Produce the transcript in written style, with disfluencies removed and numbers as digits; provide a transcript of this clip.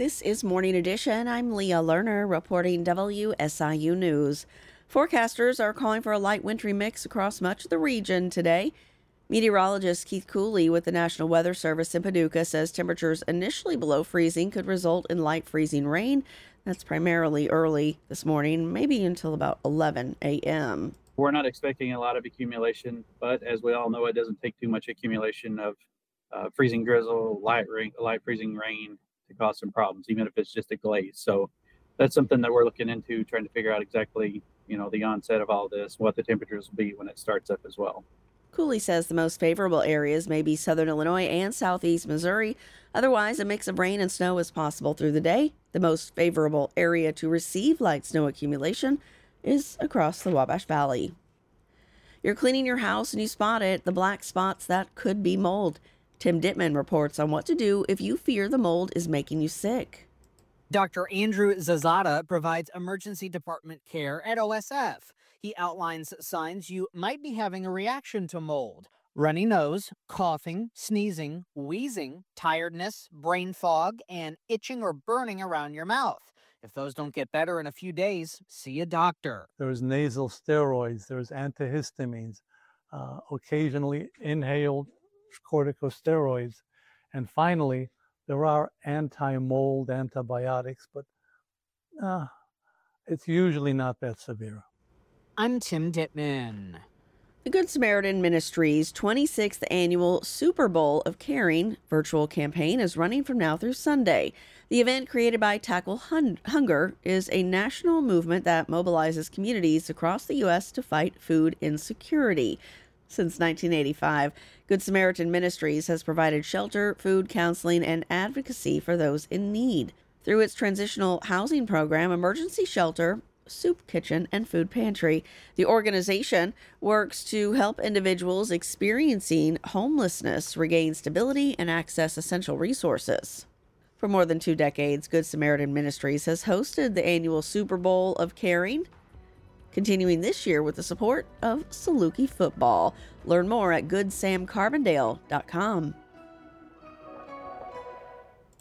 This is Morning Edition. I'm Leah Lerner reporting WSIU News. Forecasters are calling for a light wintry mix across much of the region today. Meteorologist Keith Cooley with the National Weather Service in Paducah says temperatures initially below freezing could result in light freezing rain. That's primarily early this morning, maybe until about 11 a.m. We're not expecting a lot of accumulation, but as we all know, it doesn't take too much accumulation of freezing drizzle, light freezing rain to cause some problems, even if it's just a glaze. So that's something that we're looking into, trying to figure out exactly, the onset of all this, what the temperatures will be when it starts up as well. Cooley says the most favorable areas may be southern Illinois and southeast Missouri. Otherwise, a mix of rain and snow is possible through the day. The most favorable area to receive light snow accumulation is across the Wabash Valley. You're cleaning your house and you spot it, the black spots that could be mold. Tim Dittman reports on what to do if you fear the mold is making you sick. Dr. Andrew Zazada provides emergency department care at OSF. He outlines signs you might be having a reaction to mold: runny nose, coughing, sneezing, wheezing, tiredness, brain fog, and itching or burning around your mouth. If those don't get better in a few days, see a doctor. There's nasal steroids, there's antihistamines, occasionally inhaled corticosteroids, and finally, there are anti-mold antibiotics, but it's usually not that severe. I'm Tim Dittman. The Good Samaritan Ministries' 26th annual Super Bowl of Caring virtual campaign is running from now through Sunday. The event, created by Tackle Hunger, is a national movement that mobilizes communities across the U.S. to fight food insecurity. Since 1985, Good Samaritan Ministries has provided shelter, food, counseling, and advocacy for those in need. Through its transitional housing program, emergency shelter, soup kitchen, and food pantry, the organization works to help individuals experiencing homelessness regain stability and access essential resources. For more than 2 decades, Good Samaritan Ministries has hosted the annual Super Bowl of Caring, continuing this year with the support of Saluki football. Learn more at goodsamcarbondale.com.